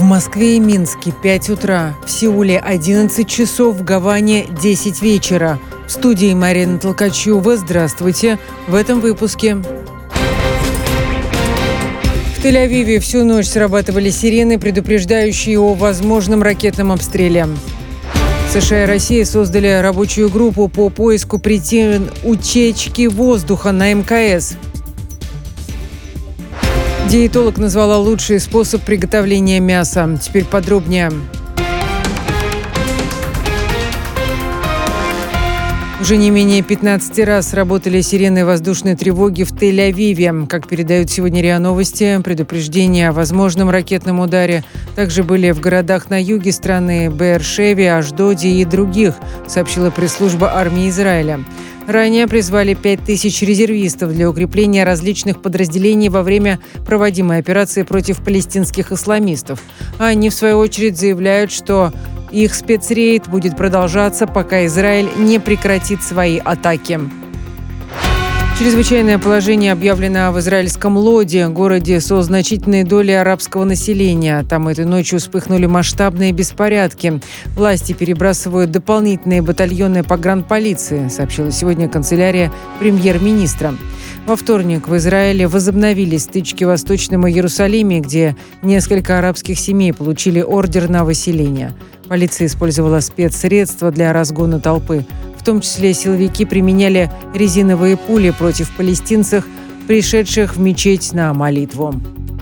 В Москве и Минске 5 утра, в Сеуле 11 часов, в Гаване 10 вечера. В студии Марина Толкачева. Здравствуйте. В этом выпуске. В Тель-Авиве всю ночь срабатывали сирены, предупреждающие о возможном ракетном обстреле. США и Россия создали рабочую группу по поиску причин утечки воздуха на МКС. Диетолог назвала лучший способ приготовления мяса. Теперь подробнее. Уже не менее 15 раз работали сирены воздушной тревоги в Тель-Авиве. Как передают сегодня РИА Новости, предупреждения о возможном ракетном ударе также были в городах на юге страны Беэр-Шеве, Ашдоде и других, сообщила пресс-служба армии Израиля. Ранее призвали 5000 резервистов для укрепления различных подразделений во время проводимой операции против палестинских исламистов. Они, в свою очередь, заявляют, что их спецрейд будет продолжаться, пока Израиль не прекратит свои атаки. Чрезвычайное положение объявлено в израильском Лоде, городе со значительной долей арабского населения. Там этой ночью вспыхнули масштабные беспорядки. Власти перебрасывают дополнительные батальоны погранполиции, сообщила сегодня канцелярия премьер-министра. Во вторник в Израиле возобновились стычки в Восточном Иерусалиме, где несколько арабских семей получили ордер на выселение. Полиция использовала спецсредства для разгона толпы. В том числе силовики применяли резиновые пули против палестинцев, пришедших в мечеть на молитву.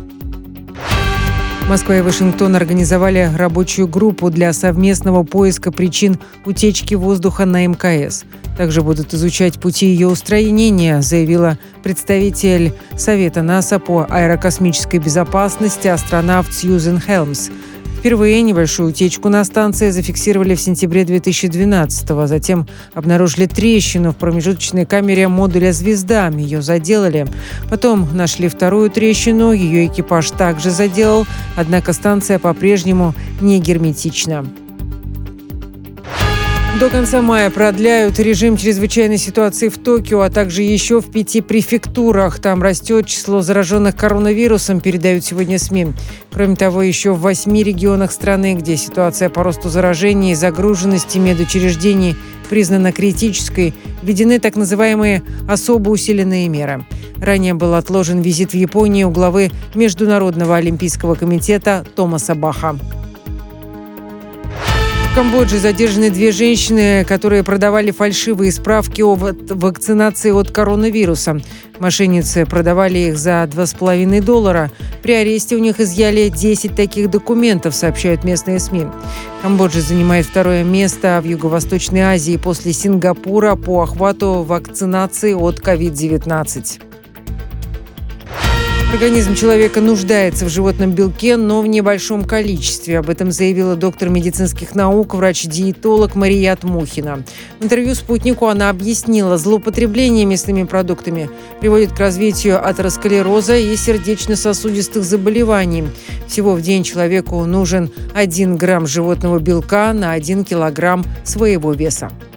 Москва и Вашингтон организовали рабочую группу для совместного поиска причин утечки воздуха на МКС. Также будут изучать пути ее устранения, заявила представитель Совета НАСА по аэрокосмической безопасности астронавт Сьюзен Хелмс. Впервые небольшую утечку на станции зафиксировали в сентябре 2012-го. Затем обнаружили трещину в промежуточной камере модуля «Звезда». Ее заделали. Потом нашли вторую трещину. Ее экипаж также заделал. Однако станция по-прежнему не герметична. До конца мая продляют режим чрезвычайной ситуации в Токио, а также еще в 5 префектурах. Там растет число зараженных коронавирусом, передают сегодня СМИ. Кроме того, еще в 8 регионах страны, где ситуация по росту заражений и загруженности медучреждений признана критической, введены так называемые особо усиленные меры. Ранее был отложен визит в Японию у главы Международного олимпийского комитета Томаса Баха. В Камбодже задержаны 2 женщины, которые продавали фальшивые справки о вакцинации от коронавируса. Мошенницы продавали их за $2,5. При аресте у них изъяли 10 таких документов, сообщают местные СМИ. Камбоджа занимает 2-е место в Юго-Восточной Азии после Сингапура по охвату вакцинации от COVID-19. Организм человека нуждается в животном белке, но в небольшом количестве. Об этом заявила доктор медицинских наук, врач-диетолог Марият Мухина. В интервью «Спутнику» она объяснила, злоупотребление мясными продуктами приводит к развитию атеросклероза и сердечно-сосудистых заболеваний. Всего в день человеку нужен 1 грамм животного белка на 1 килограмм своего веса.